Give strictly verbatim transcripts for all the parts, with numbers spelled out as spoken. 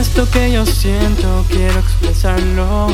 Esto que yo siento quiero expresarlo.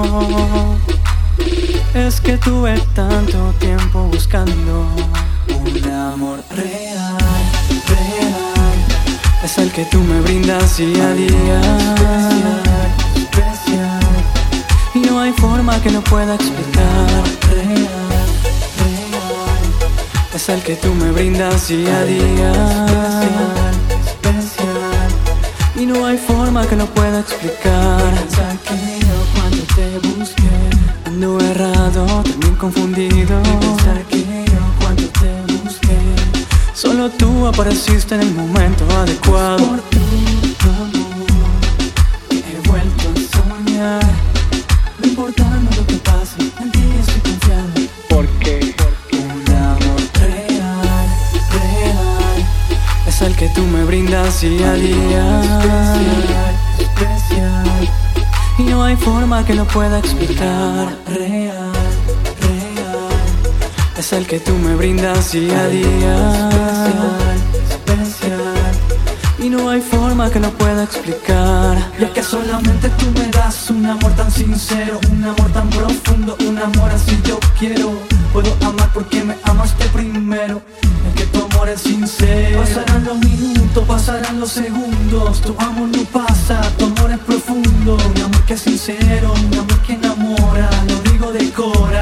Es que tuve tanto tiempo buscando un amor real, real. Es el que tú me brindas día a día, especial, especial. Y no hay forma que lo pueda explicar. Real, real. Es el que tú me brindas día a día, especial, especial. Y no hay forma que lo pueda explicar. Piensa que yo cuando te busqué ando errado, también confundido. Pensar que yo cuando te busqué solo tú apareciste en el momento adecuado. Por tu amor he vuelto a soñar. No importando lo que pase, en ti estoy confiando. Porque un amor real, real es el que tú me brindas día a día, especial, especial. Y no hay forma que lo pueda explicar. Real, real. Es el que tú me brindas día a día, especial, especial. Y no hay forma que lo pueda explicar. Ya que solamente tú me das un amor tan sincero, un amor tan profundo, un amor así yo quiero. Puedo amar porque me amaste primero. Es que tu amor es sincero. Pasarán los minutos, pasarán los segundos. Tu amor no pasa, tu amor es profundo. Un amor que es sincero, un amor que enamora. Lo digo de cora.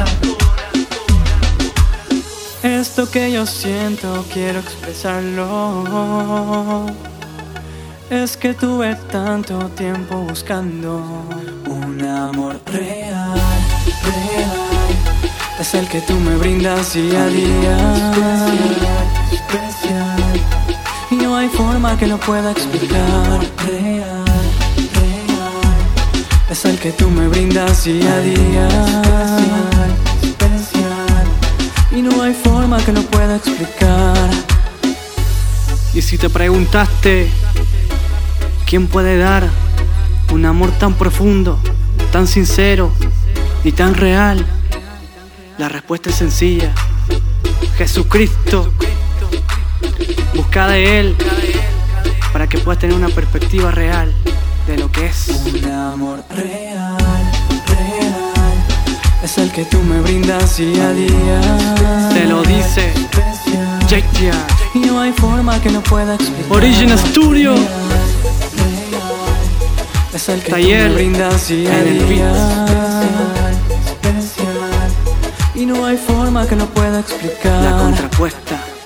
Esto que yo siento quiero expresarlo. Es que tuve tanto tiempo buscando un amor real, real. Es el que tú me brindas día a día, especial, especial. Y no hay forma que lo pueda explicar. Real, real. Es el que tú me brindas día a día, especial, especial. Y no hay forma que lo pueda explicar. Y si te preguntaste ¿quién puede dar un amor tan profundo, tan sincero y tan real? La respuesta es sencilla: Jesucristo. Busca de Él para que puedas tener una perspectiva real de lo que es un amor real, real. Es el que tú me brindas día a día. Te lo dice J T R. Y no hay forma que lo pueda explicar. Original Studio. Es el que Taller tú me brindas día a día, especial, especial. Y no hay forma que lo pueda explicar. La contrapuesta.